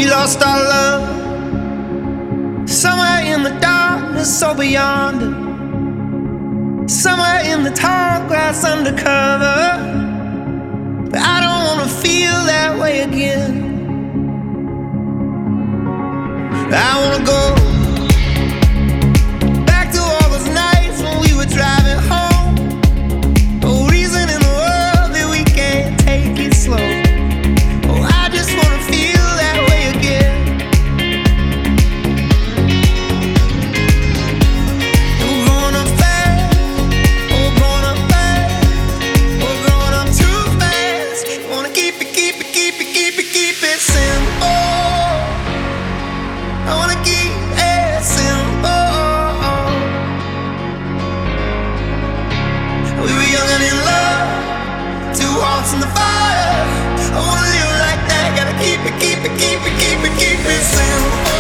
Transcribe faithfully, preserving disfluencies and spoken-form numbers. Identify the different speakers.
Speaker 1: We lost our love somewhere in the darkness or beyond it. Somewhere in the tall grass undercover. But I don't wanna feel that way again. I wanna go back to all those nights when we were driving home. No reason in the world that we can't take it slow. Oh, I just wanna feel that way again. We're growing up fast, we're growing up fast, we're growing up too fast. Wanna keep it, keep it, keep it, keep it, keep it simple. I wanna keep it simple. We were young and in love, two hearts in the fire. I wanna live like that. Gotta keep it, keep it, keep it, keep it, keep it simple.